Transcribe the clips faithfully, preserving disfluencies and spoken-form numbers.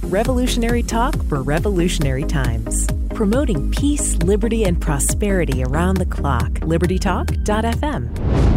Revolutionary talk for revolutionary times. Promoting peace, liberty, and prosperity around the clock. liberty talk dot f m.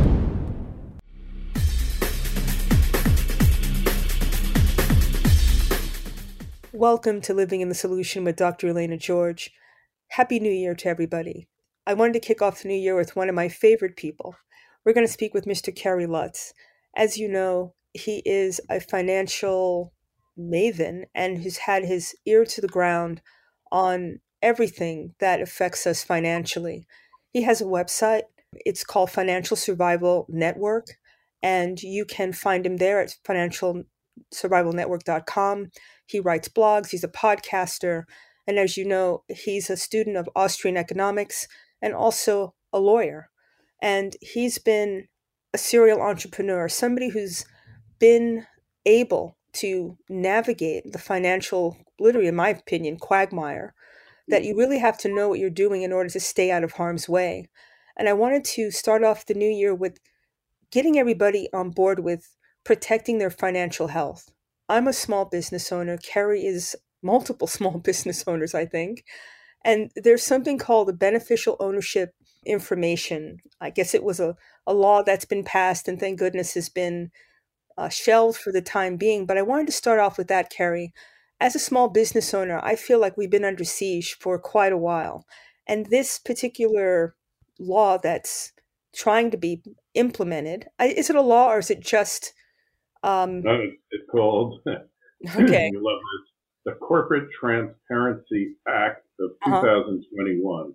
Welcome to Living in the Solution with Doctor Elena George. Happy New Year to everybody. I wanted to kick off the new year with one of my favorite people. We're going to speak with Mister Kerry Lutz. As you know, he is a financial maven and has had his ear to the ground on everything that affects us financially. He has a website. It's called Financial Survival Network, and you can find him there at financial survival network dot com. He writes blogs. He's a podcaster. And as you know, he's a student of Austrian economics and also a lawyer. And he's been a serial entrepreneur, somebody who's been able to navigate the financial, literally, in my opinion, quagmire, that you really have to know what you're doing in order to stay out of harm's way. And I wanted to start off the new year with getting everybody on board with protecting their financial health. I'm a small business owner. Kerry is multiple small business owners, I think. And there's something called the beneficial ownership information. I guess it was a, a law that's been passed and thank goodness has been uh, shelved for the time being. But I wanted to start off with that, Kerry. As a small business owner, I feel like we've been under siege for quite a while. And this particular law that's trying to be implemented, is it a law or is it just... Um, no, it's called, okay. you love this, the Corporate Transparency Act of Uh-huh. twenty twenty-one.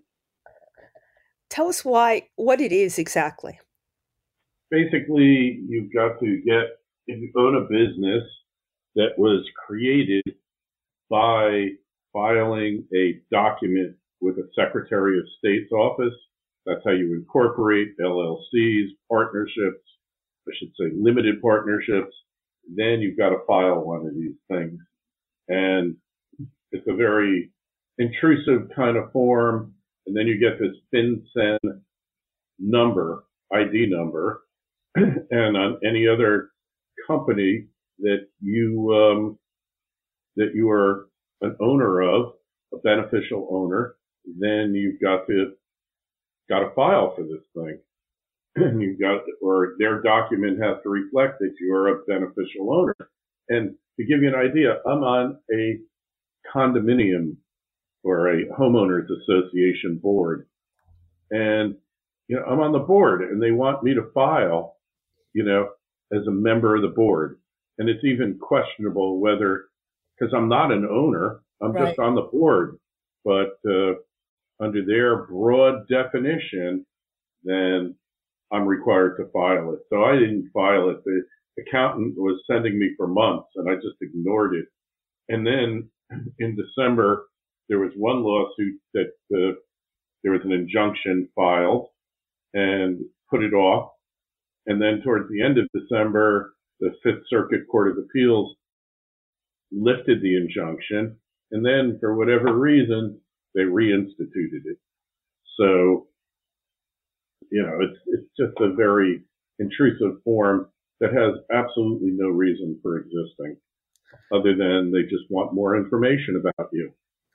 Tell us why, what it is exactly. Basically, you've got to get, if you own a business that was created by filing a document with a Secretary of State's office, that's how you incorporate L L Cs, partnerships, I should say limited partnerships, then you've got to file one of these things. And it's a very intrusive kind of form. And then you get this FinCEN number, I D number, and on any other company that you, um, that you are an owner of, a beneficial owner, then you've got to, got to file for this thing. You've got, or their document has to reflect that you are a beneficial owner. And to give you an idea, I'm on a condominium or a homeowners association board. And, you know, I'm on the board and they want me to file, you know, as a member of the board. And it's even questionable whether, because I'm not an owner, I'm Right. just on the board. But uh, under their broad definition, then I'm required to file it. So I didn't file it. The accountant was sending me for months and I just ignored it. And then in December, there was one lawsuit that uh, there was an injunction filed and put it off. And then towards the end of December, the Fifth Circuit Court of Appeals lifted the injunction. And then for whatever reason, they reinstituted it. So, you know, it's it's just a very intrusive form that has absolutely no reason for existing other than they just want more information about you.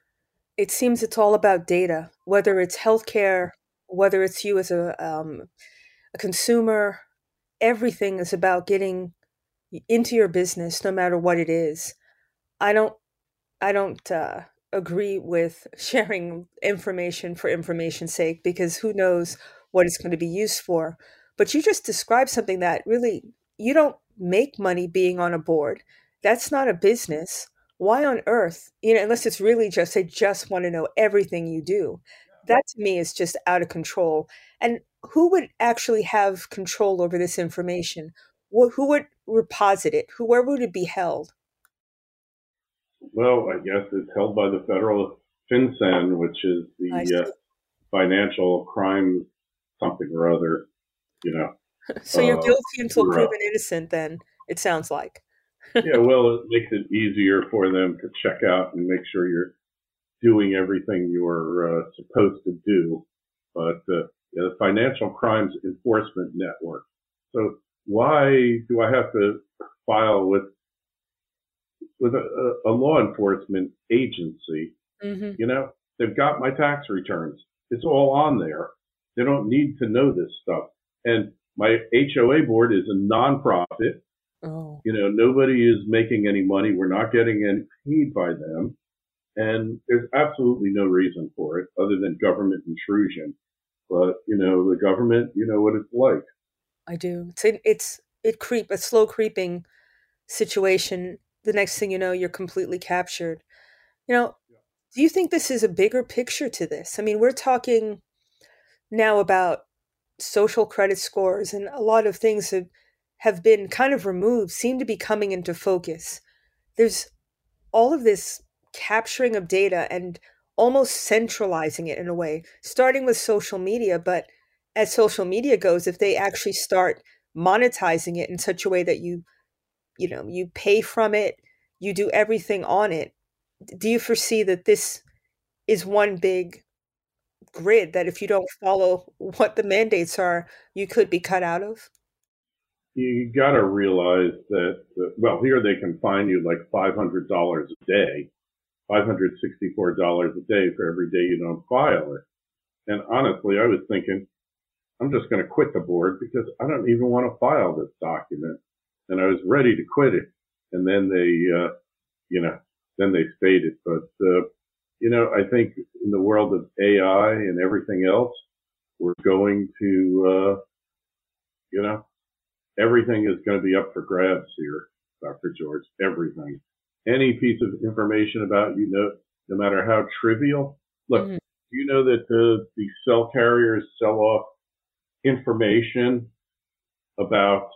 It seems it's all about data, whether it's healthcare, whether it's you as a, um, a consumer, everything is about getting into your business, no matter what it is. I don't, I don't uh, agree with sharing information for information's sake, because who knows what it's going to be used for. But you just described something that really, you don't make money being on a board. That's not a business. Why on earth, you know, unless it's really just, they just want to know everything you do. That to me is just out of control. And who would actually have control over this information? Wh- Who would reposit it? Who, where would it be held? Well, I guess it's held by the federal FinCEN, which is I the uh, see. financial crime something or other, you know. So you're Uh, guilty until Bureau. proven innocent, then, it sounds like. Yeah, well, it makes it easier for them to check out and make sure you're doing everything you're uh, supposed to do. But uh, yeah, the Financial Crimes Enforcement Network. So why do I have to file with with a, a law enforcement agency, Mm-hmm. you know, they've got my tax returns. It's all on there. They don't need to know this stuff. And my H O A board is a nonprofit. Oh, You know, nobody is making any money. We're not getting any paid by them. And there's absolutely no reason for it other than government intrusion. But, you know, the government, you know what it's like. I do. It's it, it's it creep a slow creeping situation. The next thing you know, you're completely captured. You know, do you think this is a bigger picture to this? I mean, we're talking now about social credit scores and a lot of things that have been kind of removed, seem to be coming into focus. There's all of this capturing of data and almost centralizing it in a way, starting with social media. But as social media goes, if they actually start monetizing it in such a way that you, you know, you pay from it, you do everything on it, do you foresee that this is one big grid that if you don't follow what the mandates are, you could be cut out of? You got to realize that, uh, well, here they can fine you like five hundred dollars a day, five hundred sixty-four dollars a day for every day you don't file it. And honestly, I was thinking, I'm just going to quit the board because I don't even want to file this document. And I was ready to quit it. And then they, uh, you know, then they stayed it. But, uh, you know, I think in the world of A I and everything else, we're going to, uh, you know, everything is going to be up for grabs here, Doctor George. Everything. Any piece of information about you, know, no matter how trivial. Look, Mhm. do you know that the, the cell carriers sell off information about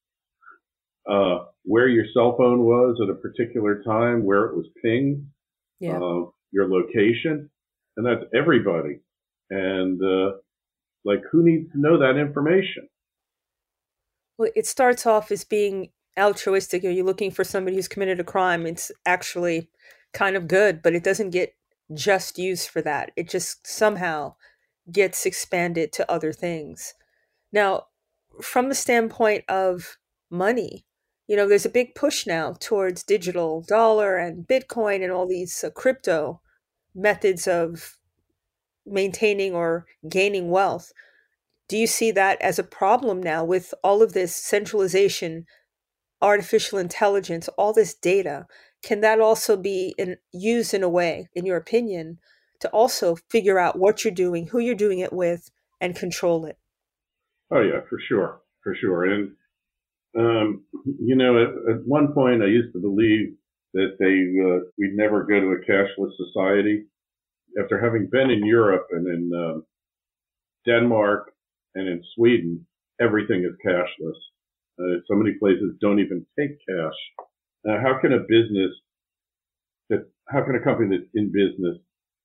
uh, where your cell phone was at a particular time, where it was pinged, Yeah. uh, your location, and that's everybody. And uh, like, who needs to know that information? Well, it starts off as being altruistic. Are you looking for somebody who's committed a crime? It's actually kind of good, but it doesn't get just used for that. It just somehow gets expanded to other things. Now, from the standpoint of money, you know, there's a big push now towards digital dollar and Bitcoin and all these uh, crypto methods of maintaining or gaining wealth. Do you see that as a problem now with all of this centralization, artificial intelligence, all this data? Can that also be in, used in a way, in your opinion, to also figure out what you're doing, who you're doing it with, and control it? Oh yeah, for sure, for sure. And um, you know, at, at one point, I used to believe that they uh, we'd never go to a cashless society. After having been in Europe and in um, Denmark and in Sweden, everything is cashless. Uh, so many places don't even take cash. Uh, how can a business that, how can a company that's in business,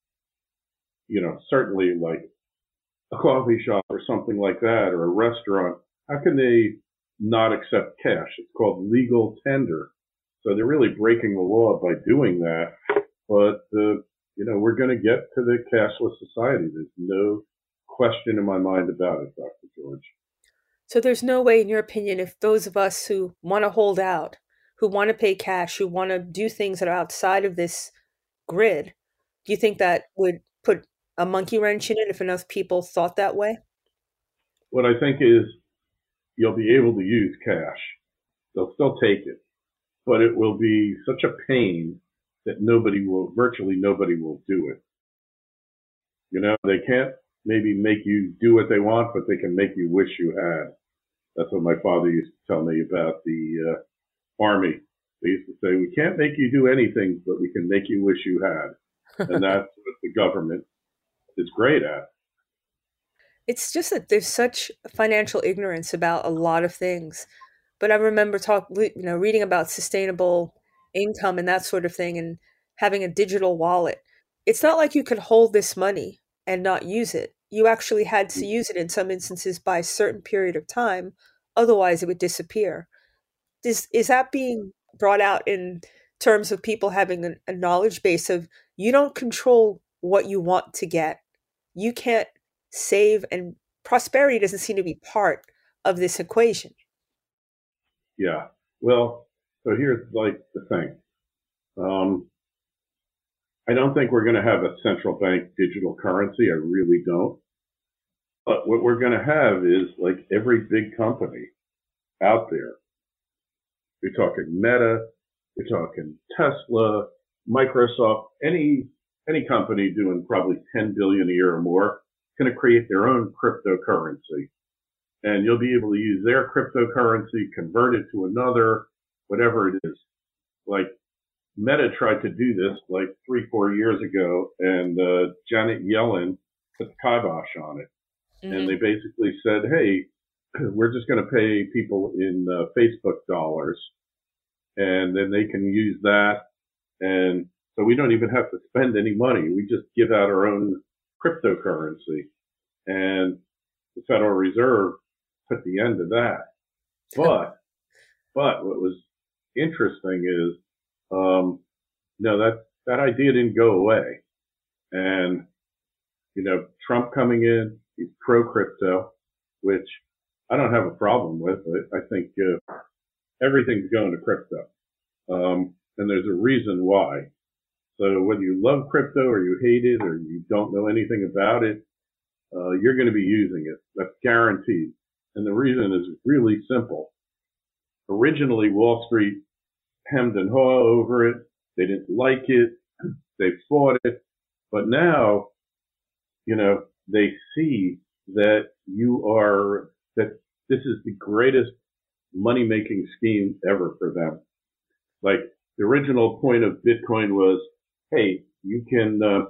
you know, certainly like a coffee shop or something like that, or a restaurant, how can they not accept cash? It's called legal tender. So they're really breaking the law by doing that. But, uh, you know, we're going to get to the cashless society. There's no question in my mind about it, Doctor George. So there's no way, in your opinion, if those of us who want to hold out, who want to pay cash, who want to do things that are outside of this grid, do you think that would put a monkey wrench in it if enough people thought that way? What I think is you'll be able to use cash. They'll still take it, but it will be such a pain that nobody will, virtually nobody will do it. You know, they can't maybe make you do what they want, but they can make you wish you had. That's what my father used to tell me about the uh, Army. They used to say, we can't make you do anything, but we can make you wish you had. And that's what the government is great at. It's just that there's such financial ignorance about a lot of things. But I remember talk, you know, reading about sustainable income and that sort of thing, and having a digital wallet. It's not like you could hold this money and not use it. You actually had to use it in some instances by a certain period of time, otherwise it would disappear. Is is that being brought out in terms of people having a, a knowledge base of you don't control what you want to get. You can't save, and prosperity doesn't seem to be part of this equation. Yeah. Well, so here's like the thing. Um, I don't think we're going to have a central bank digital currency. I really don't. But what we're going to have is like every big company out there. You're talking Meta, you're talking Tesla, Microsoft, any any company doing probably ten billion a year or more, going to create their own cryptocurrency. And you'll be able to use their cryptocurrency, convert it to another, whatever it is. Like Meta tried to do this like three, four years ago, and uh, Janet Yellen put the kibosh on it. Mm-hmm. And they basically said, hey, we're just going to pay people in uh, Facebook dollars, and then they can use that. And so we don't even have to spend any money. We just give out our own cryptocurrency. And the Federal Reserve put the end to that. But, but what was interesting is, um, no, that, that idea didn't go away. And, you know, Trump coming in, he's pro-crypto, which I don't have a problem with. I, I think uh, everything's going to crypto. Um, and there's a reason why. So whether you love crypto or you hate it or you don't know anything about it, uh, you're going to be using it. That's guaranteed. And the reason is really simple. Originally, Wall Street hemmed and hawed over it. They didn't like it. They fought it. But now, you know, they see that you are, that this is the greatest money-making scheme ever for them. Like the original point of Bitcoin was, hey, you can, uh,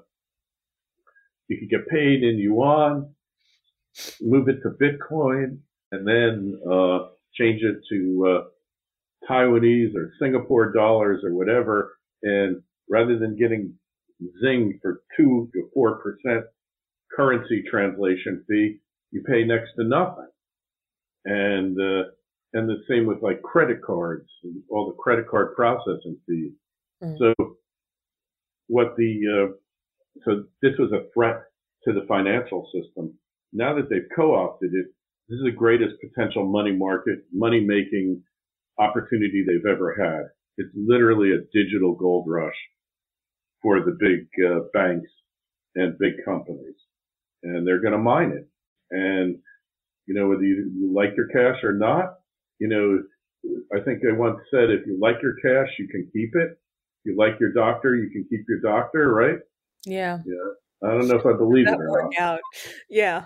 you can get paid in yuan, move it to Bitcoin, and then, uh, change it to, uh, Taiwanese or Singapore dollars or whatever. And rather than getting zinged for two to four percent currency translation fee, you pay next to nothing. And, uh, and the same with like credit cards and all the credit card processing fees. Mm. So what the, uh, so this was a threat to the financial system. Now that they've co-opted it, this is the greatest potential money market, money making opportunity they've ever had. It's literally a digital gold rush for the big uh, banks and big companies. And they're going to mine it. And, you know, whether you, you like your cash or not, you know, I think they once said, if you like your cash, you can keep it. If you like your doctor, you can keep your doctor, right? Yeah. Yeah. I don't know if I believe that it or not. Out. Yeah.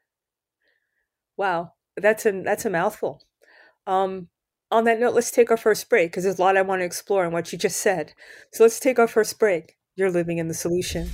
Wow. That's a, that's a mouthful. Um, on that note, let's take our first break because there's a lot I want to explore in what you just said. So let's take our first break. You're living in the solution.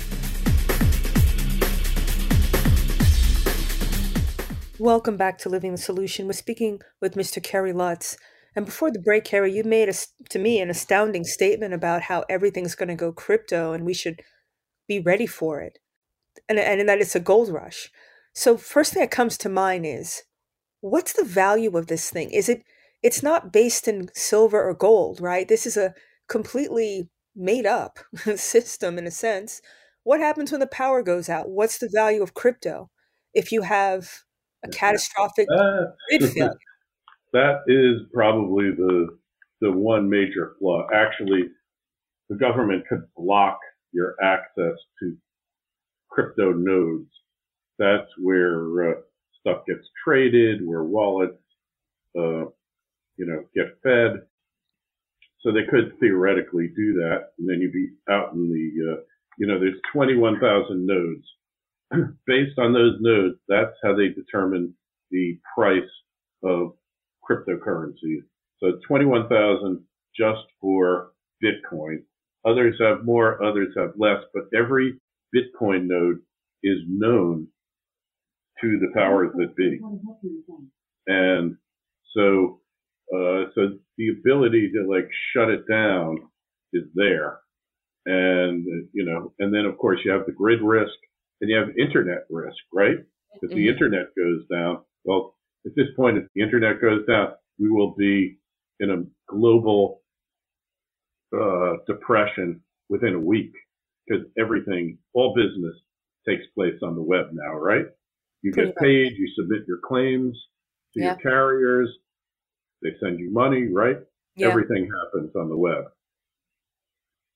Welcome back to Living the Solution. We're speaking with Mister Kerry Lutz. And before the break, Kerry, you made, a, to me, an astounding statement about how everything's going to go crypto and we should be ready for it. And, and that it's a gold rush. So first thing that comes to mind is, what's the value of this thing? Is it, it's not based in silver or gold, right? This is a completely made up system in a sense. What happens when the power goes out? What's the value of crypto if you have a catastrophic grid failure? That is probably the the one major flaw. Actually, the government could block your access to crypto nodes. That's where uh, stuff gets traded, where wallets, uh, you know, get fed. So they could theoretically do that, and then you'd be out in the, uh, you know, there's twenty-one thousand nodes. Based on those nodes, that's how they determine the price of cryptocurrencies. So twenty-one thousand just for Bitcoin. Others have more, others have less, but every Bitcoin node is known to the powers that be. And so, uh, so the ability to like shut it down is there. And, you know, and then of course you have the grid risk and you have internet risk, right? If the internet goes down, well, at this point, if the internet goes down, we will be in a global uh, depression within a week because everything, all business takes place on the web now, right? You get paid, you submit your claims to yeah. your carriers, they send you money, right? Yeah. Everything happens on the web.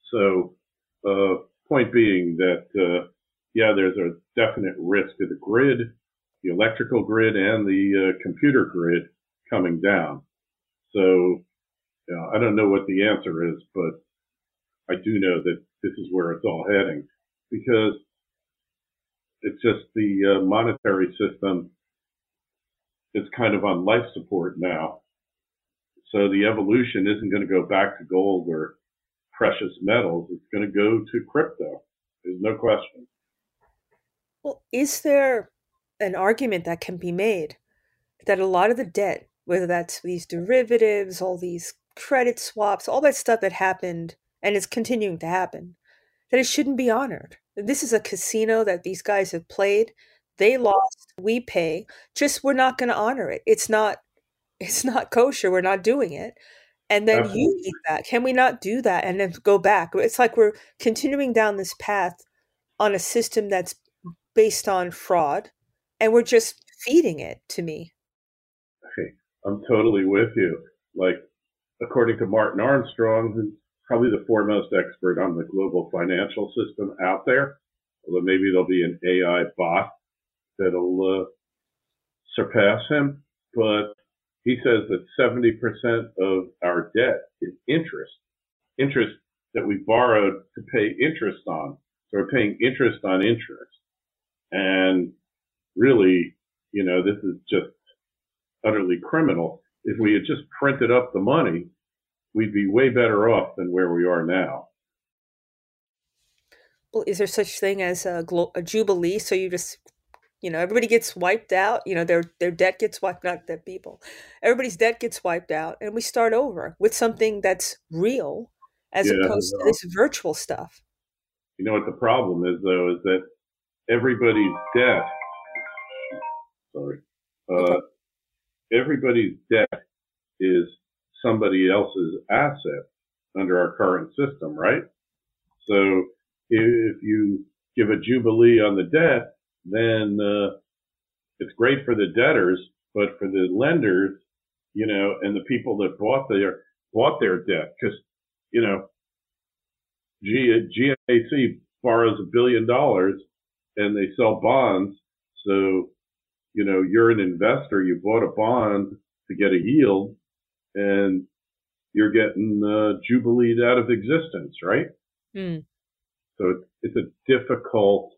So, uh, point being that, uh, yeah, there's a definite risk to the grid, the electrical grid, and the uh, computer grid coming down. So, you know, I don't know what the answer is, but I do know that this is where it's all heading, because it's just the uh, monetary system is kind of on life support now. So the evolution isn't going to go back to gold or precious metals. It's going to go to crypto. There's no question. Well, is there an argument that can be made that a lot of the debt, whether that's these derivatives, all these credit swaps, all that stuff that happened and is continuing to happen, that it shouldn't be honored? This is a casino that these guys have played. They lost, we pay. Just we're not going to honor it. It's not it's not kosher. We're not doing it. And then Absolutely. you eat that. Can we not do that and then go back? It's like we're continuing down this path on a system that's based on fraud, and we're just feeding it, to me. Okay, I'm totally with you. Like, according to Martin Armstrong, who's probably the foremost expert on the global financial system out there, although maybe there'll be an A I bot that'll uh, surpass him, but he says that seventy percent of our debt is interest, interest that we borrowed to pay interest on. So we're paying interest on interest. And really, you know, this is just utterly criminal. If we had just printed up the money, we'd be way better off than where we are now. Well, is there such thing as a, glo- a jubilee? So you just, you know, everybody gets wiped out. You know, their their debt gets wiped, not their people. Everybody's debt gets wiped out, and we start over with something that's real, as Yeah, opposed to well, this virtual stuff. you know what the problem is, though, is that everybody's debt, sorry, uh, Okay. everybody's debt is somebody else's asset under our current system, right? So if you give a jubilee on the debt, then uh, it's great for the debtors, but for the lenders, you know, and the people that bought their bought their debt, because you know, G, G M A C borrows a billion dollars and they sell bonds. So, you know, you're an investor, you bought a bond to get a yield, and you're getting uh, jubileed out of existence, right? Hmm. So it's, it's a difficult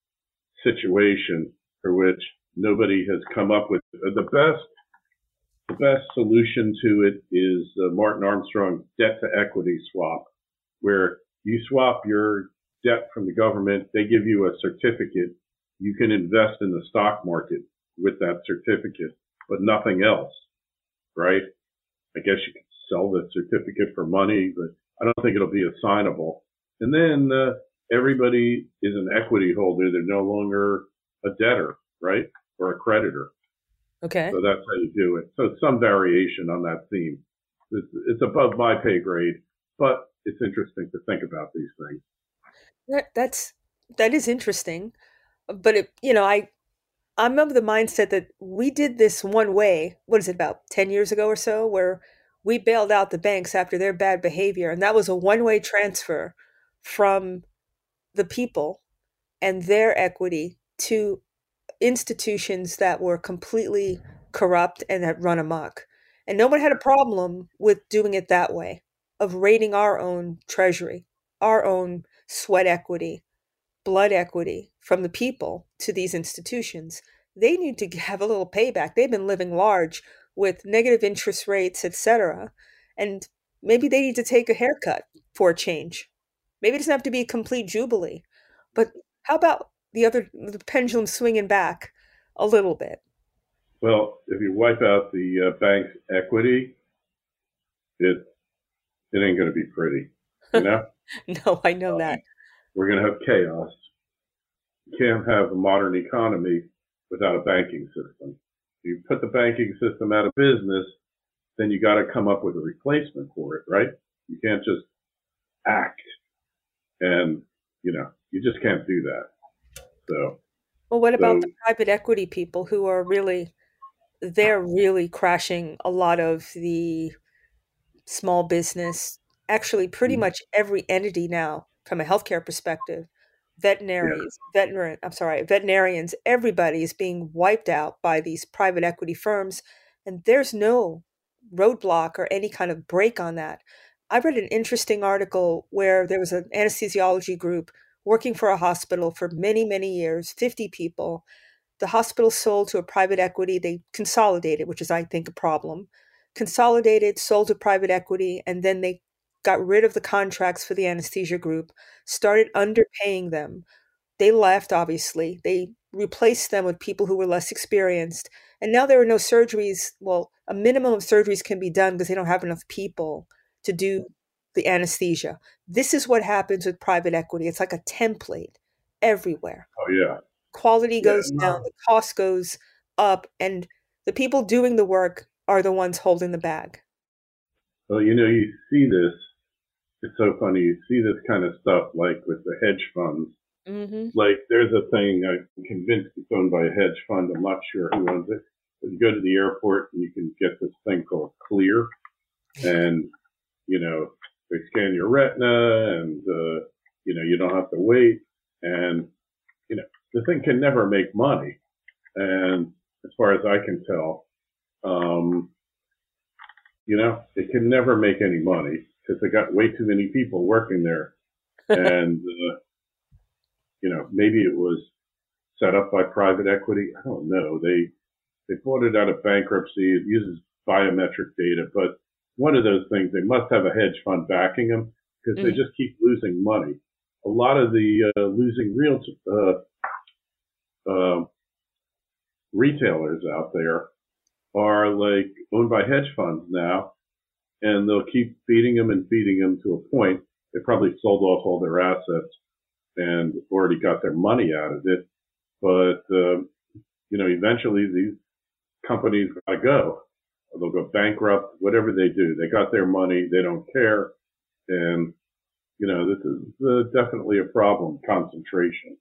situation for which nobody has come up with. The best, the best solution to it is uh, Martin Armstrong's debt to equity swap, where you swap your debt from the government, they give you a certificate. You can invest in the stock market with that certificate, but nothing else, right? I guess you could sell the certificate for money, but I don't think it'll be assignable. And then uh, everybody is an equity holder. They're no longer a debtor, right? Or a creditor. Okay. So that's how you do it. So it's some variation on that theme. It's, it's above my pay grade, but it's interesting to think about these things. That, that's that is interesting, but it, you know, I I'm of the mindset that we did this one way. What is it, about ten years ago or so, where we bailed out the banks after their bad behavior, and that was a one-way transfer from the people and their equity to institutions that were completely corrupt and that run amok. And no one had a problem with doing it that way, of raiding our own treasury, our own sweat equity, blood equity from the people to these institutions. They need to have a little payback. They've been living large with negative interest rates, et cetera. And maybe they need to take a haircut for a change. Maybe it doesn't have to be a complete jubilee. But how about the other, the pendulum swinging back a little bit? Well, if you wipe out the uh, bank's equity, it it ain't going to be pretty, you know? No, I know that. We're going to have chaos. You can't have a modern economy without a banking system. If you put the banking system out of business, then you got to come up with a replacement for it, right? You can't just act, and you know, you just can't do that. So, well, what about so, the private equity people who are really, they're really crashing a lot of the small business actually pretty Mhm. much every entity now from a healthcare perspective, Yeah. veterinaries, veterinary, I'm sorry, veterinarians, everybody is being wiped out by these private equity firms, and there's no roadblock or any kind of break on that. I read an interesting article where there was an anesthesiology group working for a hospital for many, many years, fifty people. The hospital sold to a private equity. They consolidated, which is, I think, a problem. Consolidated, sold to private equity, and then they got rid of the contracts for the anesthesia group, started underpaying them. They left, obviously. They replaced them with people who were less experienced. And now there are no surgeries. Well, a minimum of surgeries can be done because they don't have enough people to do the anesthesia. This is what happens with private equity. It's like a template everywhere. Oh yeah. Quality Yeah. goes down, No. the cost goes up, and the people doing the work are the ones holding the bag. Well, you know, you see this. It's so funny. You see this kind of stuff like with the hedge funds. Hmm. Like there's a thing I'm convinced it's owned by a hedge fund. I'm not sure who owns it. But you go to the airport and you can get this thing called Clear, and you know they scan your retina, and uh, you know you don't have to wait, and you know the thing can never make money. And as far as I can tell, um, you know, it can never make any money because they got way too many people working there, and uh, you know maybe it was set up by private equity. I don't know. They they bought it out of bankruptcy. It uses biometric data, but one of those things, they must have a hedge fund backing them because they Mm. just keep losing money. A lot of the uh, losing real uh, uh, retailers out there are like owned by hedge funds now, and they'll keep feeding them and feeding them to a point. They probably sold off all their assets and already got their money out of it. But, uh, you know, eventually these companies gotta go. They'll go bankrupt, whatever they do. They got their money. They don't care. And, you know, this is uh, definitely a problem, concentration.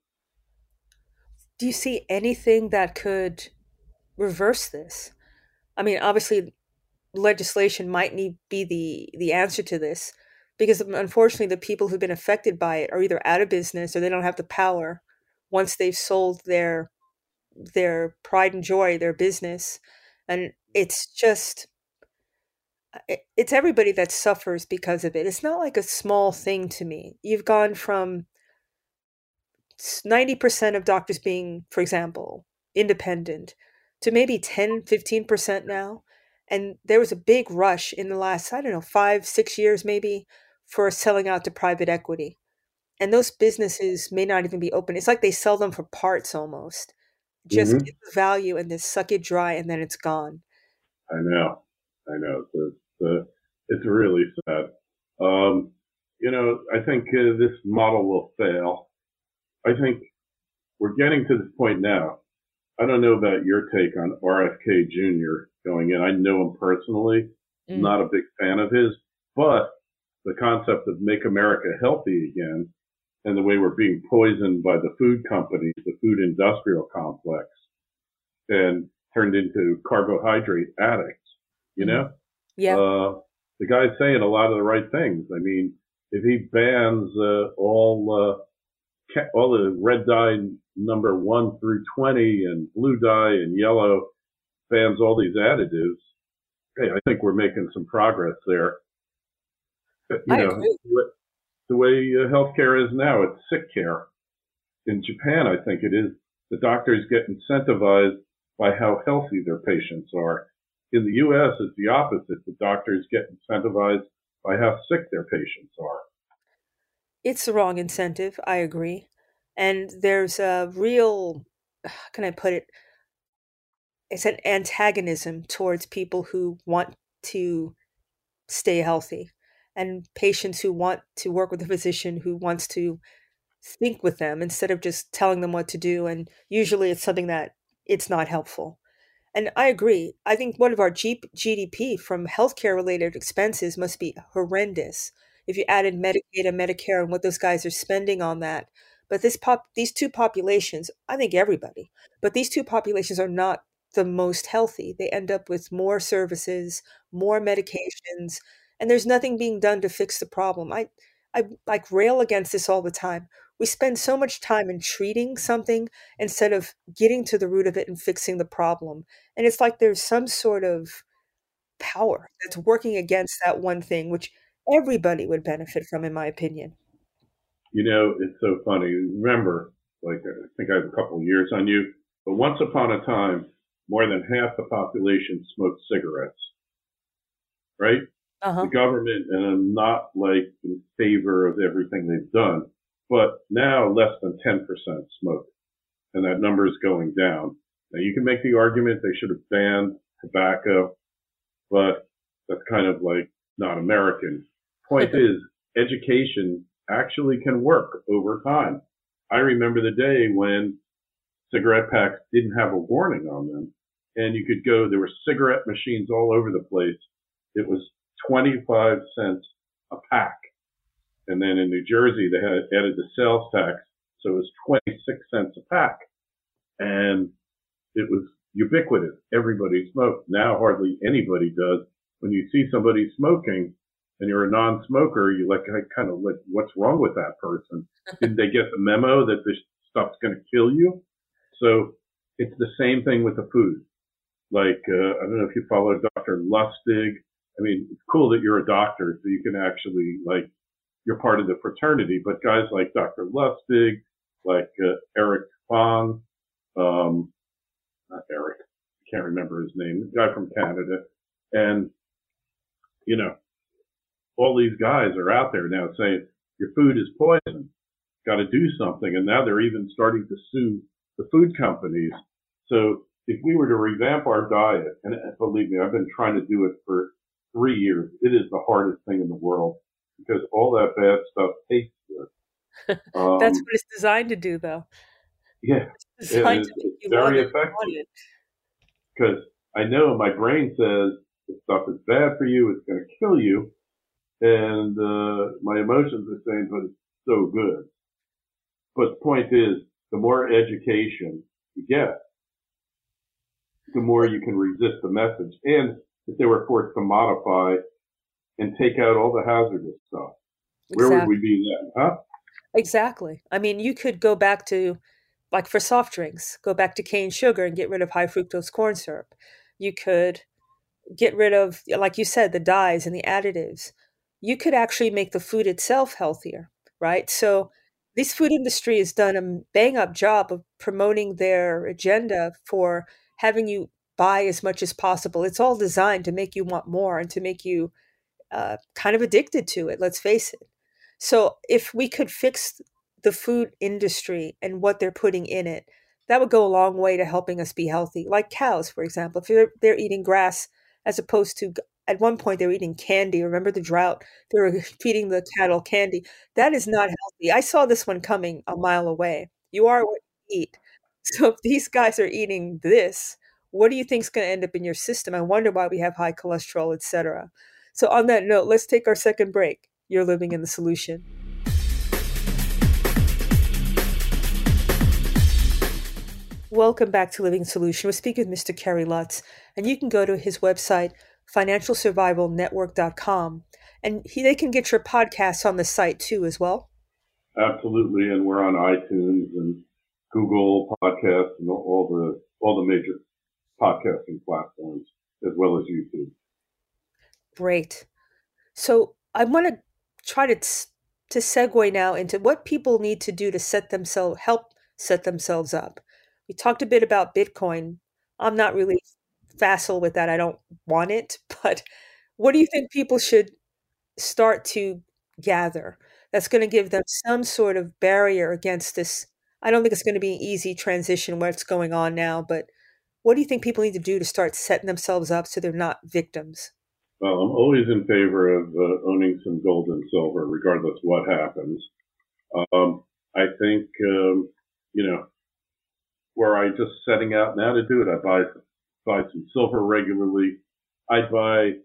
Do you see anything that could reverse this? I mean, obviously, legislation might need be the the answer to this, because unfortunately, the people who've been affected by it are either out of business or they don't have the power once they've sold their their pride and joy, their business, and it's just it- it's everybody that suffers because of it. It's not like a small thing to me. You've gone from ninety percent of doctors being, for example, independent to maybe ten, fifteen percent now. And there was a big rush in the last, I don't know, five, six years maybe for selling out to private equity. And those businesses may not even be open. It's like they sell them for parts almost. Just Mm-hmm. get the value and then suck it dry and then it's gone. I know. I know. It's, uh, it's really sad. Um, you know, I think uh, this model will fail. I think we're getting to this point now. I don't know about your take on R F K Junior going in. I know him personally. I'm Mm. not a big fan of his, but the concept of make America healthy again and the way we're being poisoned by the food companies, the food industrial complex, and turned into carbohydrate addicts, you Mhm. know? Yeah. Uh, the guy's saying a lot of the right things. I mean, if he bans uh, all uh, all the red dye number one through twenty and blue dye and yellow, bans all these additives, hey, I think we're making some progress there. But, you I know, agree. the way uh, healthcare is now, it's sick care. In Japan, I think it is, the doctors get incentivized by how healthy their patients are. In the U S, it's the opposite. The doctors get incentivized by how sick their patients are. It's the wrong incentive. I agree. And there's a real, how can I put it? It's an antagonism towards people who want to stay healthy and patients who want to work with a physician who wants to think with them instead of just telling them what to do. And usually it's something that it's not helpful. And I agree. I think one of our G- GDP from healthcare related expenses must be horrendous if you added Medicaid and Medicare and what those guys are spending on that. But this pop, these two populations, I think everybody, but these two populations are not the most healthy. They end up with more services, more medications. and there's nothing being done to fix the problem. I, I like rail against this all the time. We spend so much time in treating something instead of getting to the root of it and fixing the problem. And it's like there's some sort of power that's working against that one thing, which everybody would benefit from, in my opinion. You know, it's so funny. Remember, like, I think I have a couple of years on you, but once upon a time, more than half the population smoked cigarettes, right? Uh-huh. The government, and I'm not like in favor of everything they've done, but now less than ten percent smoke, and that number is going down. Now, you can make the argument they should have banned tobacco, but that's kind of like not American. Point is, education actually can work over time. I remember the day when cigarette packs didn't have a warning on them, and you could go, there were cigarette machines all over the place. It was twenty-five cents a pack. And then in New Jersey, they had added the sales tax, so it was twenty-six cents a pack. And it was ubiquitous. Everybody smoked. Now hardly anybody does. When you see somebody smoking and you're a non-smoker, you like kind of like, what's wrong with that person? Did they get the memo that this stuff's going to kill you? So it's the same thing with the food. Like, uh, I don't know if you follow Doctor Lustig. I mean, it's cool that you're a doctor, so you can actually, like, you're part of the fraternity. But guys like Doctor Lustig, like uh, Eric Fong, um, not Eric, I can't remember his name, the guy from Canada. And, you know, all these guys are out there now saying, your food is poison, got to do something. And now they're even starting to sue the food companies. So if we were to revamp our diet, and believe me, I've been trying to do it for three years, it is the hardest thing in the world because all that bad stuff tastes good. Um, That's what it's designed to do, though. Yeah, It's it designed is, to make it's you very want it, effective want it. because I know my brain says this stuff is bad for you, it's going to kill you, and uh, my emotions are saying, but it's so good. But the point is, the more education you get, the more you can resist the message. And if they were forced to modify and take out all the hazardous stuff, where would Exactly. we be then, huh? Exactly. I mean, you could go back to, like for soft drinks, go back to cane sugar and get rid of high fructose corn syrup. You could get rid of, like you said, the dyes and the additives. You could actually make the food itself healthier, right? So this food industry has done a bang up job of promoting their agenda for having you buy as much as possible. It's all designed to make you want more and to make you uh, kind of addicted to it, let's face it. So if we could fix the food industry and what they're putting in it, that would go a long way to helping us be healthy. Like cows, for example, if they're, they're eating grass as opposed to, at one point they were eating candy. Remember the drought? They were feeding the cattle candy. That is not healthy. I saw this one coming a mile away. You are what you eat. So if these guys are eating this, what do you think is going to end up in your system? I wonder why we have high cholesterol, et cetera. So on that note, let's take our second break. You're living in the solution. Welcome back to Living Solution. We're speaking with Mister Kerry Lutz, and you can go to his website, financial survival network dot com, and he, they can get your podcasts on the site too as well. Absolutely, and we're on iTunes and Google Podcasts and all the all the major podcasting platforms, as well as YouTube. Great. So I want to try to to segue now into what people need to do to set themselves help set themselves up. We talked a bit about Bitcoin. I'm not really facile with that. I don't want it, but what do you think people should start to gather that's going to give them some sort of barrier against this? I don't think it's going to be an easy transition what's going on now, but what do you think people need to do to start setting themselves up so they're not victims? Well, I'm always in favor of uh, owning some gold and silver, regardless what happens. Um, I think, um, you know, were I just setting out now to do it, I buy buy some silver regularly. I'd buy,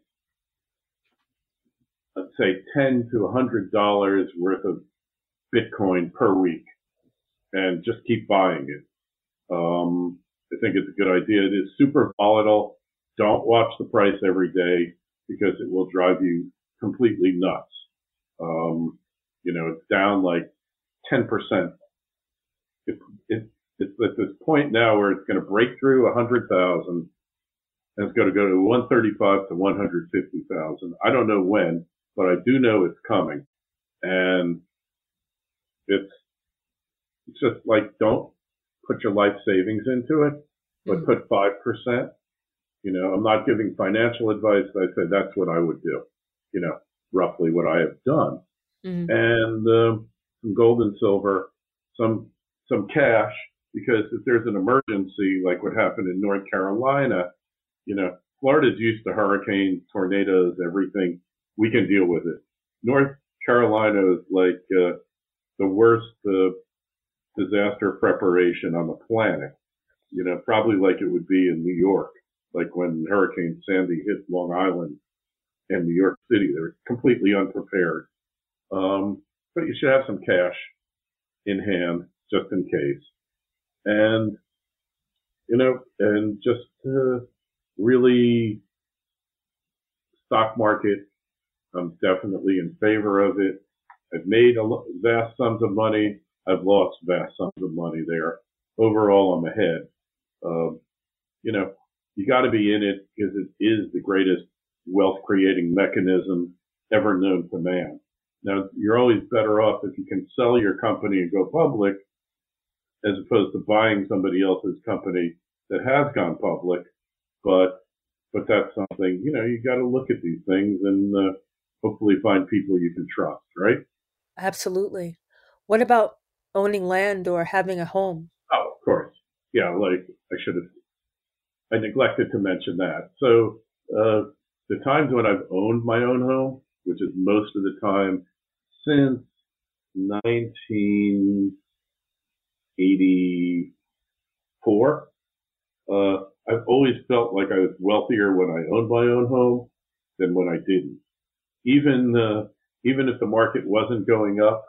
let's say, ten to a hundred dollars worth of Bitcoin per week, and just keep buying it. Um, I think it's a good idea. It is super volatile. Don't watch the price every day, because it will drive you completely nuts. Um, you know, it's down like ten percent. It, it, it's at this point now where it's going to break through one hundred thousand and it's going to go to one thirty-five to one hundred fifty thousand. I don't know when, but I do know it's coming. And it's, it's just like, don't put your life savings into it, but mm-hmm. put five percent. You know, I'm not giving financial advice. I said that's what I would do, you know, roughly what I have done. Mm-hmm. And um, some gold and silver, some some cash, because if there's an emergency like what happened in North Carolina, you know, Florida's used to hurricanes, tornadoes, everything. We can deal with it. North Carolina is like uh, the worst uh, disaster preparation on the planet. You know, probably like it would be in New York, like when Hurricane Sandy hit Long Island and New York City. They were completely unprepared. Um, but you should have some cash in hand just in case. And, you know, and just uh, really stock market, I'm definitely in favor of it. I've made a vast sums of money. I've lost vast sums of money there. Overall, I'm ahead. Um, you know, you got to be in it because it is the greatest wealth creating mechanism ever known to man. Now, you're always better off if you can sell your company and go public as opposed to buying somebody else's company that has gone public. But, but that's something, you know, you got to look at these things and uh, hopefully find people you can trust, right? Absolutely. What about owning land or having a home? Oh, of course. Yeah, like I should have, I neglected to mention that. So uh, the times when I've owned my own home, which is most of the time since nineteen eighty-four, uh, I've always felt like I was wealthier when I owned my own home than when I didn't. Even uh, even if the market wasn't going up,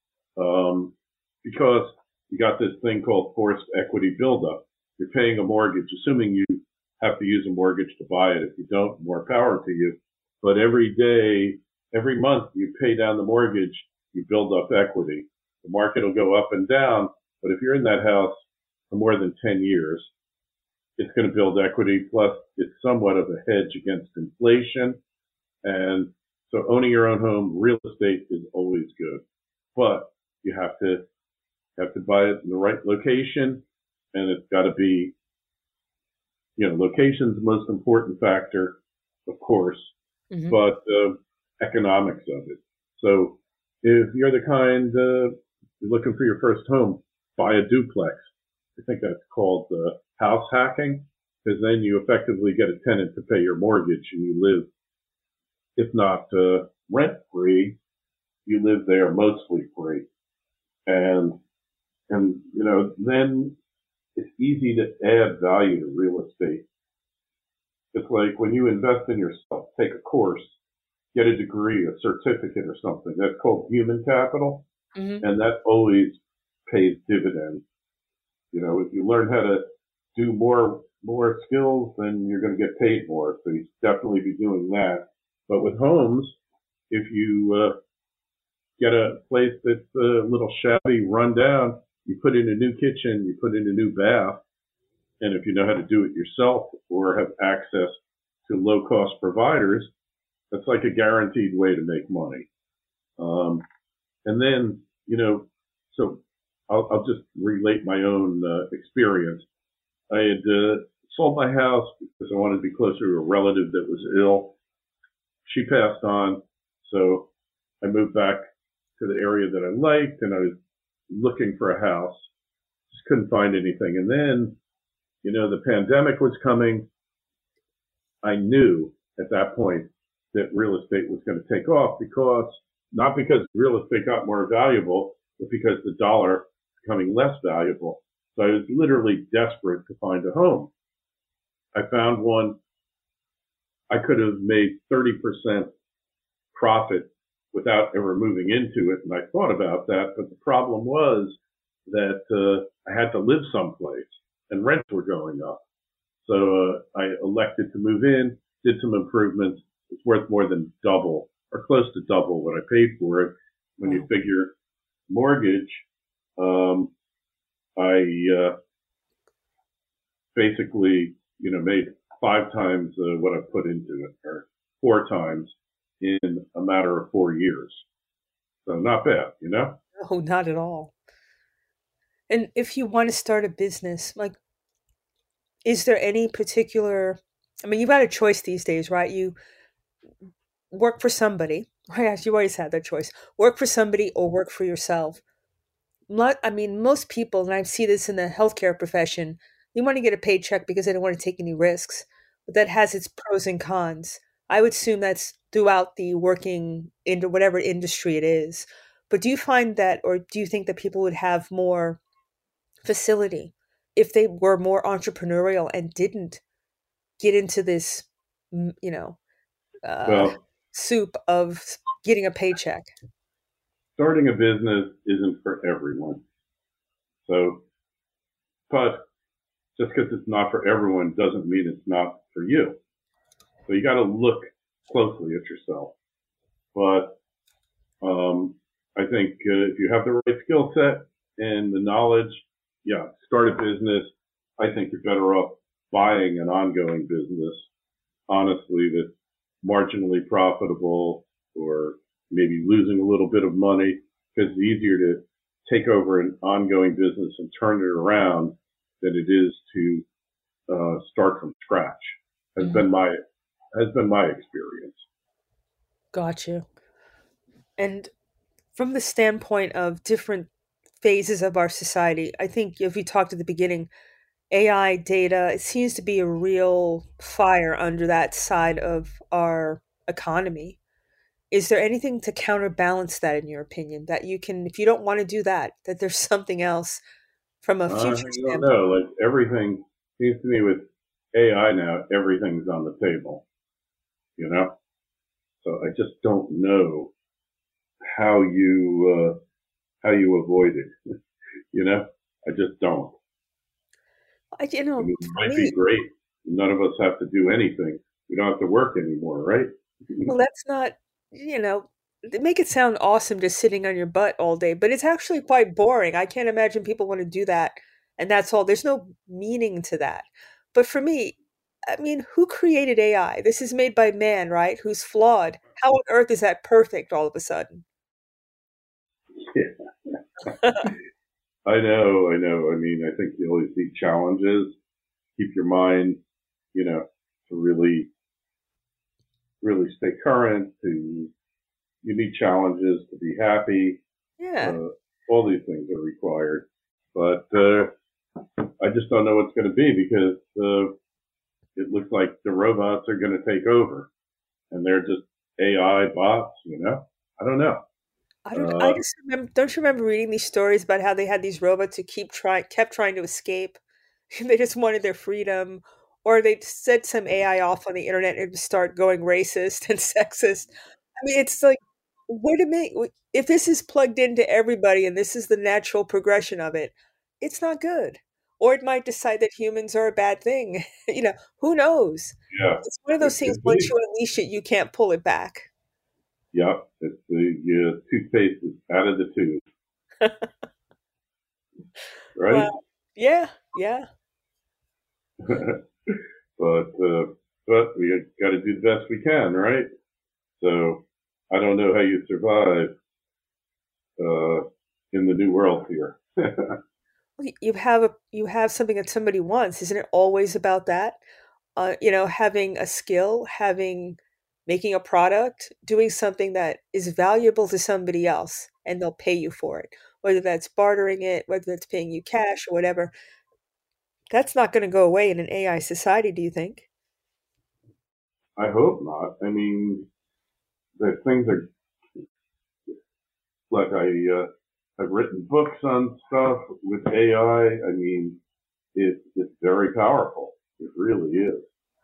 um, because you got this thing called forced equity buildup. You're paying a mortgage, assuming you have to use a mortgage to buy it. If you don't, more power to you. But every day, every month you pay down the mortgage, you build up equity. The market will go up and down, but if you're in that house for more than ten years, it's going to build equity. Plus, it's somewhat of a hedge against inflation. And so owning your own home, real estate is always good. But you have to have to buy it in the right location, and it's got to be, you know, location's the most important factor, of course, mm-hmm. but uh, economics of it. So if you're the kind uh, you're looking for your first home, buy a duplex. I think that's called uh, house hacking, because then you effectively get a tenant to pay your mortgage, and you live, if not uh, rent free, you live there mostly free. And And, you know, then it's easy to add value to real estate. It's like when you invest in yourself, take a course, get a degree, a certificate or something. That's called human capital. Mm-hmm. And that always pays dividends. You know, if you learn how to do more, more skills, then you're going to get paid more. So you should definitely be doing that. But with homes, if you uh, get a place that's a little shabby, run down, you put in a new kitchen, you put in a new bath, and if you know how to do it yourself or have access to low-cost providers, that's like a guaranteed way to make money. Um, and then, you know, so I'll, I'll just relate my own uh, experience. I had uh, sold my house because I wanted to be closer to a relative that was ill. She passed on, so I moved back to the area that I liked, and I was looking for a house, just couldn't find anything. And then, you know, the pandemic was coming. I knew at that point that real estate was going to take off, because not because real estate got more valuable, but because the dollar was becoming less valuable. So I was literally desperate to find a home. I found one. I could have made thirty percent profit without ever moving into it. And I thought about that, but the problem was that uh, I had to live someplace and rents were going up. So uh, I elected to move in, did some improvements. It's worth more than double or close to double what I paid for it. When you figure mortgage, um, I uh, basically, you know, made five times uh, what I put into it, or four times in a matter of four years. So not bad, you know? No, not at all. And if you want to start a business, like, is there any particular, I mean, you've got a choice these days, right? You work for somebody, right? You always had that choice. Work for somebody or work for yourself. Not, I mean, most people, and I see this in the healthcare profession, you want to get a paycheck because they don't want to take any risks, but that has its pros and cons. I would assume that's throughout the working into whatever industry it is. But do you find that, or do you think that people would have more facility if they were more entrepreneurial and didn't get into this, mm, you know, uh, Well, soup of getting a paycheck? starting a business isn't for everyone. So, but just because it's not for everyone doesn't mean it's not for you. So you got to look closely at yourself. But um, I think uh, if you have the right skill set and the knowledge, yeah, start a business. I think you're better off buying an ongoing business, honestly, that's marginally profitable or maybe losing a little bit of money, because it's easier to take over an ongoing business and turn it around than it is to uh, start from scratch. Has Mhm. been my has been my experience. Got you. And from the standpoint of different phases of our society, I think if we talked at the beginning, A I data, it seems to be a real fire under that side of our economy. Is there anything to counterbalance that, in your opinion, that you can, if you don't want to do that, that there's something else from a I future don't standpoint? know. Like everything seems to me with A I now, everything's on the table. You know, so I just don't know how you uh, how you avoid it. You know, I just don't. I, you I know, mean, it for might be me, great. None of us have to do anything. We don't have to work anymore, right? well, that's not, you know, they make it sound awesome just sitting on your butt all day, but it's actually quite boring. I can't imagine people want to do that. And that's all. There's no meaning to that. But for me, I mean, who created A I? This is made by man, right? Who's flawed. How on earth is that perfect all of a sudden? I know, I know. I mean, I think you always need challenges. Keep your mind, you know, to really, really stay current. To you need challenges to be happy. Yeah. Uh, all these things are required, but uh, I just don't know what's going to be, because uh, it looks like the robots are going to take over, and they're just A I bots. You know, I don't know. I don't I Uh, just remember, don't you remember reading these stories about how they had these robots who keep trying kept trying to escape? They just wanted their freedom, or they set some A I off on the internet and would start going racist and sexist. I mean, it's like, wait a minute, w- if this is plugged into everybody and this is the natural progression of it, it's not good. Or it might decide that humans are a bad thing. You know, who knows? yeah, It's one of it those things, could once be. you unleash it, you can't pull it back. Yeah, it's the uh, toothpaste is out of the tube, right? Well, yeah, yeah. but uh, but we got to do the best we can, right? So I don't know how you survive uh, in the new world here. Y- You have a you have something that somebody wants. Isn't it always about that? Uh, you know, having a skill, having making a product, doing something that is valuable to somebody else, and they'll pay you for it. Whether that's bartering it, whether that's paying you cash or whatever. That's not going to go away in an A I society, do you think? I hope not. I mean, the things are like I uh, I've written books on stuff with A I. I I mean, it, it's very powerful. It really is.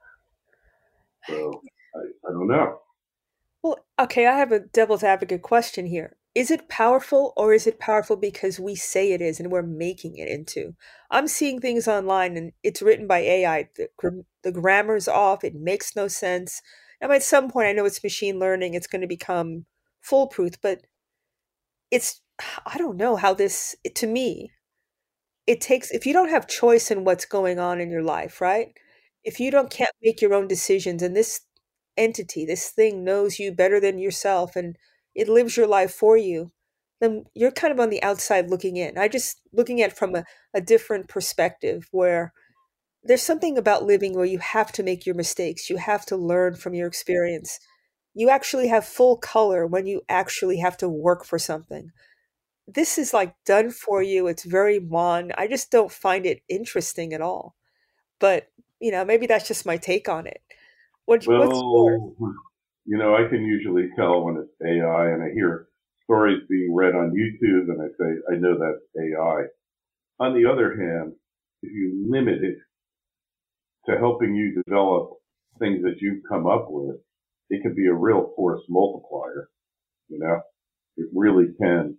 So I, I don't know. Well, okay, I have a devil's advocate question here. Is it powerful, or is it powerful because we say it is and we're making it into? I'm seeing things online and it's written by A I. The, gr- the grammar's off, it makes no sense. And at some point, I know it's machine learning, it's going to become foolproof, but it's, I don't know how this, to me, it takes, if you don't have choice in what's going on in your life, right? If you don't can't make your own decisions and this entity, this thing knows you better than yourself and it lives your life for you, then you're kind of on the outside looking in. I just looking at it from a, a different perspective where there's something about living where you have to make your mistakes. You have to learn from your experience. You actually have full color when you actually have to work for something. This is like done for you. It's very wan. I just don't find it interesting at all. But, you know, maybe that's just my take on it. What, what's yours? Well, you know, I can usually tell when it's A I, and I hear stories being read on YouTube, and I say, I know that's A I. On the other hand, if you limit it to helping you develop things that you've come up with, it can be a real force multiplier. You know, it really can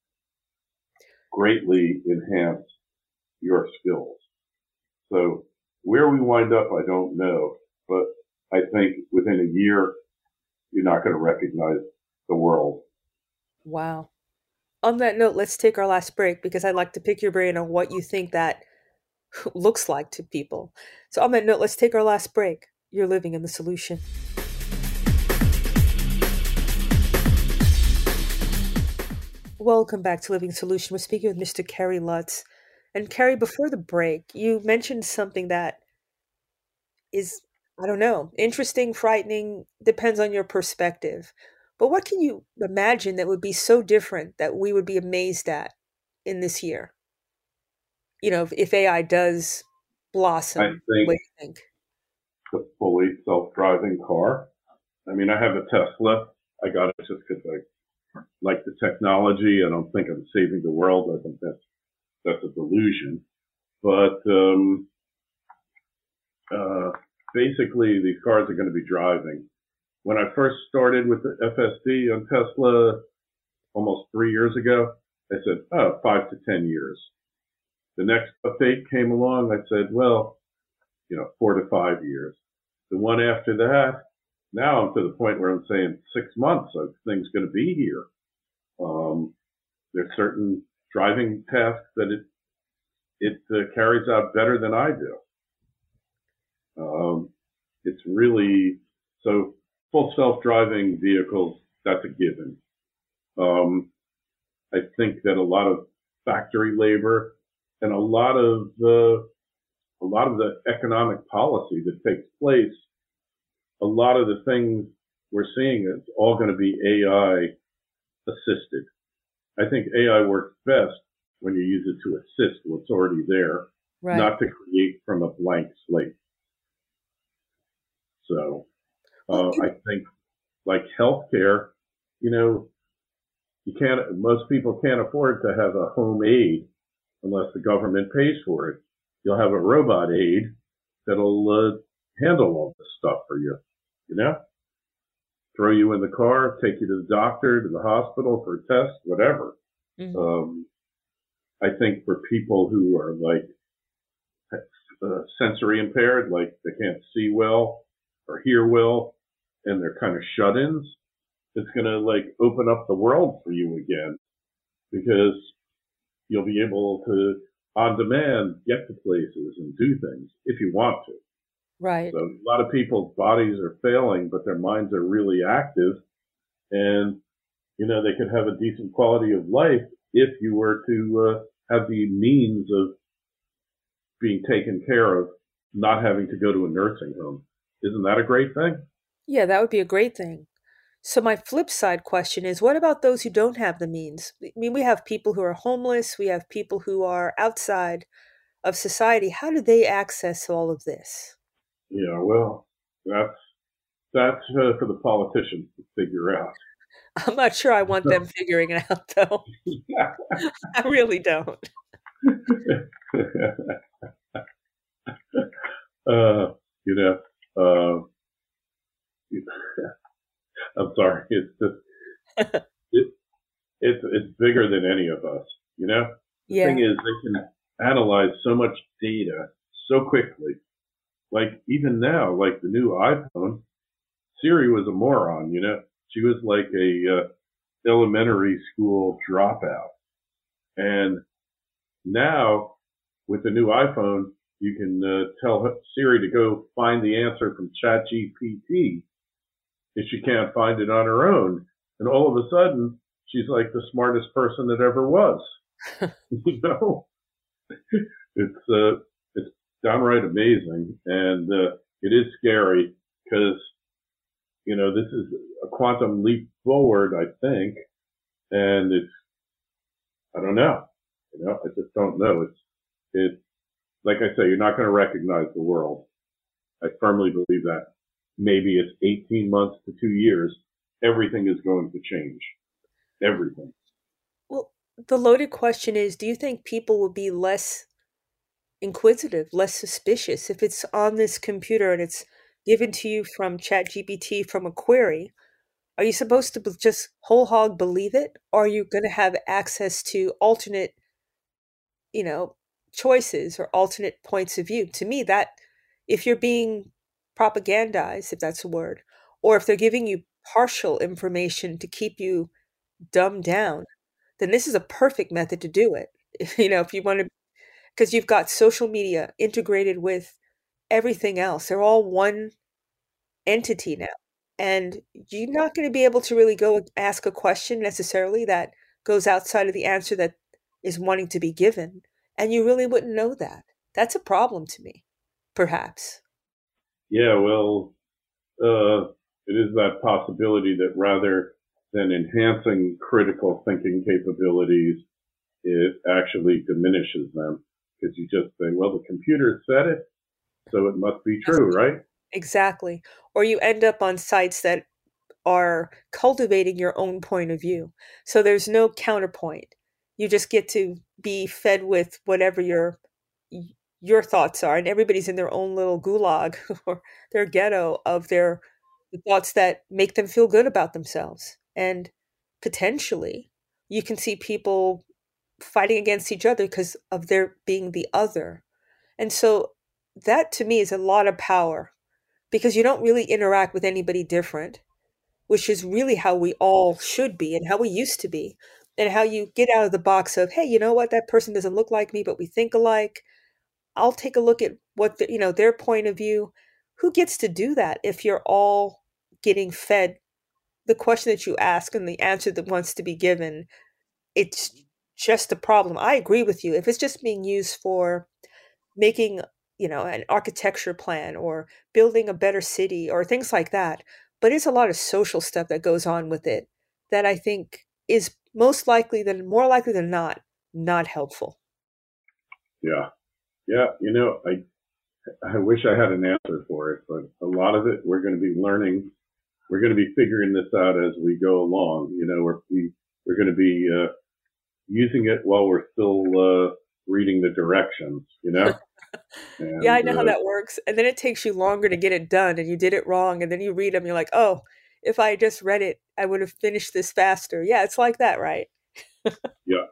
greatly enhance your skills. So where we wind up, I don't know, but I think within a year, you're not going to recognize the world. Wow. On that note, let's take our last break because I'd like to pick your brain on what you think that looks like to people. So on that note, let's take our last break. You're living in the solution. Welcome back to Living Solution. We're speaking with Mister Kerry Lutz. And Kerry, before the break, you mentioned something that is, I don't know, interesting, frightening, depends on your perspective. But what can you imagine that would be so different that we would be amazed at in this year? You know, if, if A I does blossom, I think, what do you think? The fully self-driving car. I mean, I have a Tesla. I got it just because I like the technology. I don't think I'm saving the world. I think that's that's a delusion. But um, uh, basically, these cars are going to be driving. When I first started with the F S D on Tesla almost three years ago, I said, oh, five to ten years. The next update came along. I said, well, you know, four to five years. The one after that, now I'm to the point where I'm saying six months of things going to be here. Um, there's certain driving tasks that it it uh, carries out better than I do. Um, it's really so full self-driving vehicles. That's a given. Um, I think that a lot of factory labor and a lot of uh, a lot of the economic policy that takes place, a lot of the things we're seeing is all going to be A I assisted. I think A I works best when you use it to assist what's already there, right, not to create from a blank slate. So uh, I think like healthcare, you know, you can't, most people can't afford to have a home aide unless the government pays for it. You'll have a robot aide that'll uh, handle all this stuff for you, you know, throw you in the car, take you to the doctor, to the hospital for a test, whatever. Mm-hmm. Um, I think for people who are like uh, sensory impaired, like they can't see well or hear well, and they're kind of shut-ins, it's going to like open up the world for you again, because you'll be able to, on demand, get to places and do things if you want to. Right. So a lot of people's bodies are failing, but their minds are really active, and you know they could have a decent quality of life if you were to uh, have the means of being taken care of, not having to go to a nursing home. Isn't that a great thing? Yeah, that would be a great thing. So my flip side question is, what about those who don't have the means? I mean, we have people who are homeless. We have people who are outside of society. How do they access all of this? Yeah, well, that's that's uh, for the politicians to figure out. I'm not sure I want them figuring it out, though. I really don't. uh, you know, uh, I'm sorry. It's just it, it's it's bigger than any of us. You know, the yeah. thing is, they can analyze so much data so quickly. Like even now, like the new iPhone Siri was a moron, you know. She was like a uh, elementary school dropout. And now with the new iPhone, you can uh, tell Siri to go find the answer from ChatGPT if she can't find it on her own. And all of a sudden, she's like the smartest person that ever was. You know, it's uh, it's downright amazing, and uh, it is scary because you know this is a quantum leap forward, I think, and it's I don't know, you know, I just don't know. It's it like I say, you're not going to recognize the world. I firmly believe that. Maybe it's eighteen months to two years. Everything is going to change. Everything. Well, the loaded question is, do you think people will be less inquisitive, less suspicious if it's on this computer and it's given to you from ChatGPT from a query? Are you supposed to be- just whole hog believe it? Or are you going to have access to alternate, you know, choices or alternate points of view? To me, that if you're being propagandized, if that's a word, or if they're giving you partial information to keep you dumbed down, then this is a perfect method to do it. You know, if you want to, because you've got social media integrated with everything else. They're all one entity now. And you're not going to be able to really go and ask a question necessarily that goes outside of the answer that is wanting to be given. And you really wouldn't know that. That's a problem to me, perhaps. Yeah, well, uh, it is that possibility that rather than enhancing critical thinking capabilities, it actually diminishes them because you just say, well, the computer said it, so it must be true, right? Exactly. Or you end up on sites that are cultivating your own point of view. So there's no counterpoint. You just get to be fed with whatever your your thoughts are, and everybody's in their own little gulag or their ghetto of their thoughts that make them feel good about themselves. And potentially, you can see people fighting against each other because of their being the other. And so that to me is a lot of power because you don't really interact with anybody different, which is really how we all should be and how we used to be, and how you get out of the box of, hey, you know what, that person doesn't look like me, but we think alike. I'll take a look at what the, you know, their point of view. Who gets to do that if you're all getting fed the question that you ask and the answer that wants to be given? It's just a problem. I agree with you. If it's just being used for making, you know, an architecture plan or building a better city or things like that, but it's a lot of social stuff that goes on with it that I think is most likely than more likely than not not helpful. Yeah. Yeah. You know, I, I wish I had an answer for it, but a lot of it we're going to be learning. We're going to be figuring this out as we go along. You know, we're, we, we're going to be uh, using it while we're still uh, reading the directions, you know? And, Yeah, I know how uh, that works. And then it takes you longer to get it done and you did it wrong. And then you read them, you're like, oh, if I just read it, I would have finished this faster. Yeah, it's like that, right? yeah.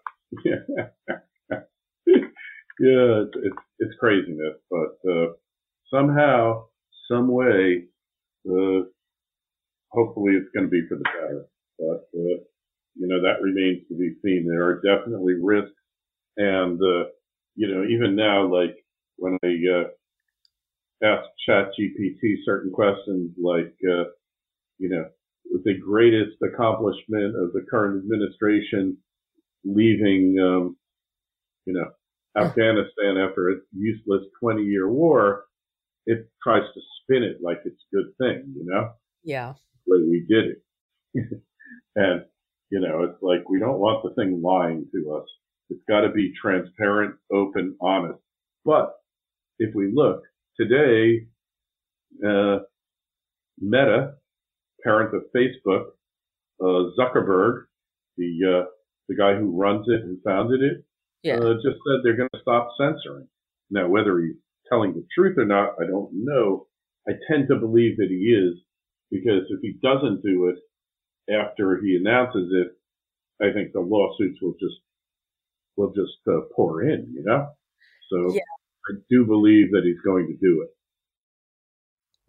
Yeah, it's, it's, it's craziness, but uh, somehow, some way, uh, hopefully it's going to be for the better. But, uh, you know, that remains to be seen. There are definitely risks. And, uh, you know, even now, like when I uh, ask ChatGPT certain questions like, uh, you know, the greatest accomplishment of the current administration leaving, um, you know, Afghanistan after a useless twenty-year war, it tries to spin it like it's a good thing, you know? Yeah. The way we did it. And, you know, it's like we don't want the thing lying to us. It's got to be transparent, open, honest. But if we look, today, uh, Meta, parent of Facebook, uh, Zuckerberg, the, uh, the guy who runs it, who founded it, Yeah. uh, just said they're going to stop censoring. Now, whether he's telling the truth or not, I don't know. I tend to believe that he is, because if he doesn't do it after he announces it, I think the lawsuits will just will just uh, pour in, you know. So Yeah. I do believe that he's going to do it.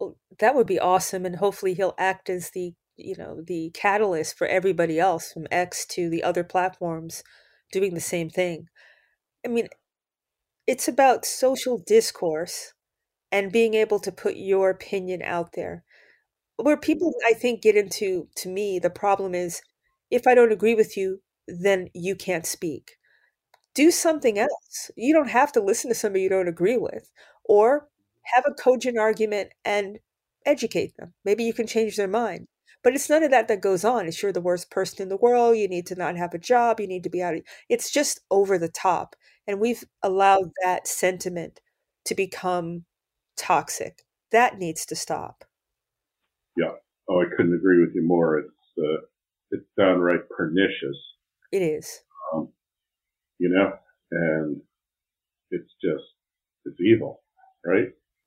Well, that would be awesome. And hopefully he'll act as the, you know, the catalyst for everybody else from X to the other platforms doing the same thing. I mean, it's about social discourse and being able to put your opinion out there. Where people, I think, get into, to me, the problem is if I don't agree with you, then you can't speak. Do something else. You don't have to listen to somebody you don't agree with, or have a cogent argument and educate them. Maybe you can change their mind. But it's none of that that goes on. It's you're the worst person in the world. You need to not have a job. You need to be out of. It's just over the top. And we've allowed that sentiment to become toxic. That needs to stop. Yeah. Oh, I couldn't agree with you more. It's uh, it's downright pernicious. It is. Um, you know, and it's just, it's evil, right?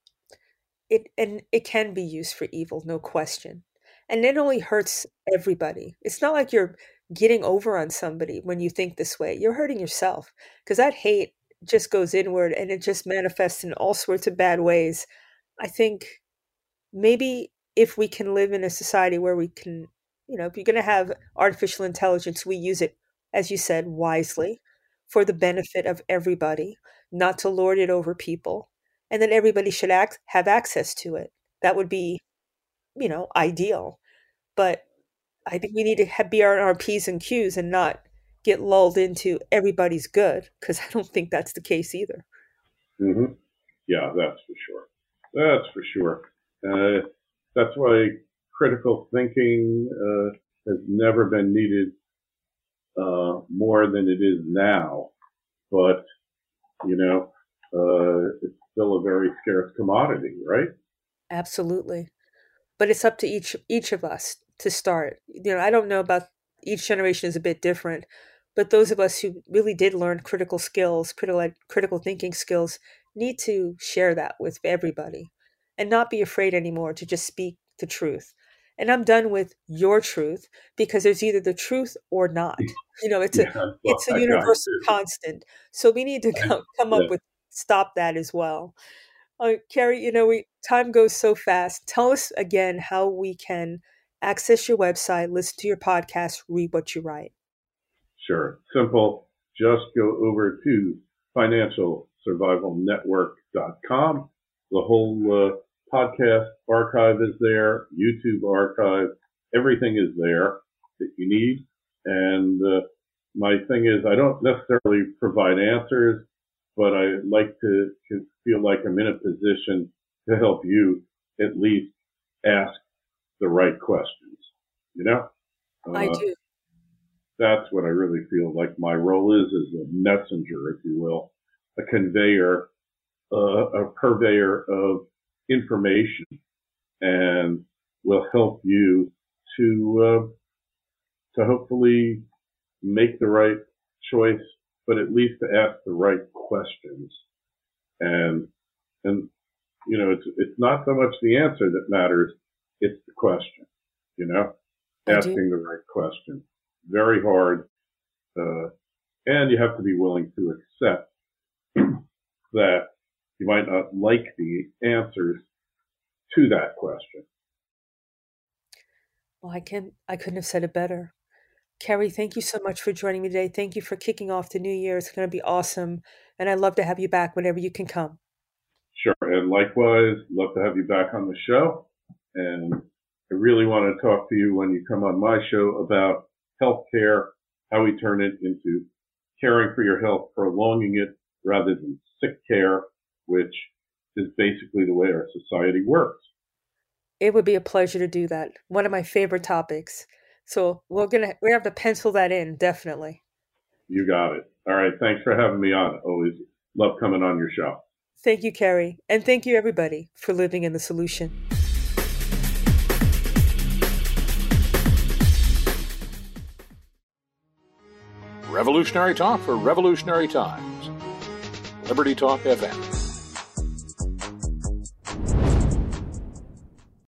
It and it can be used for evil, no question. And it only hurts everybody. It's not like you're getting over on somebody when you think this way. You're hurting yourself, because that hate just goes inward and it just manifests in all sorts of bad ways. I think maybe if we can live in a society where we can, you know, if you're going to have artificial intelligence, we use it, as you said, wisely for the benefit of everybody, not to lord it over people, and then everybody should act, have access to it. That would be, you know, ideal. But I think we need to have, be on our P's and Q's and not get lulled into everybody's good, because I don't think that's the case either. Mm-hmm. Yeah, that's for sure. That's for sure. Uh, that's why critical thinking uh, has never been needed uh, more than it is now. But, you know, uh, it's still a very scarce commodity, right? Absolutely. But it's up to each each of us to start. You know, I don't know about each generation is a bit different, but those of us who really did learn critical skills, critical critical thinking skills, need to share that with everybody and not be afraid anymore to just speak the truth. And I'm done with your truth, because there's either the truth or not. You know, it's a yeah, well, it's a universal constant. So we need to come, come up yeah. with stop that as well. Uh, Carrie, you know, we time goes so fast. Tell us again how we can access your website, listen to your podcast, read what you write. Sure. Simple. Just go over to financial survival network dot com. The whole uh, podcast archive is there, YouTube archive, everything is there that you need. And uh, my thing is, I don't necessarily provide answers, but I like to, to feel like I'm in a position to help you at least ask the right questions, you know? Uh, I do. That's what I really feel like my role is, as a messenger, if you will, a conveyor, uh, a purveyor of information, and will help you to uh, to hopefully make the right choice, but at least to ask the right questions. And and you know, it's it's not so much the answer that matters; it's the question. You know, asking the right question. Very hard, uh, and you have to be willing to accept that you might not like the answers to that question. Well, I can I couldn't have said it better. Carrie, thank you so much for joining me today. Thank you for kicking off the new year. It's going to be awesome, and I'd love to have you back whenever you can come. Sure, and likewise, love to have you back on the show. And I really want to talk to you when you come on my show about healthcare, how we turn it into caring for your health, prolonging it rather than sick care, which is basically the way our society works. It would be a pleasure to do that. One of my favorite topics. So we're gonna we have to pencil that in, definitely. You got it. All right. Thanks for having me on. Always love coming on your show. Thank you, Carrie. And thank you, everybody, for living in the solution. Revolutionary talk for revolutionary times. Liberty Talk F M.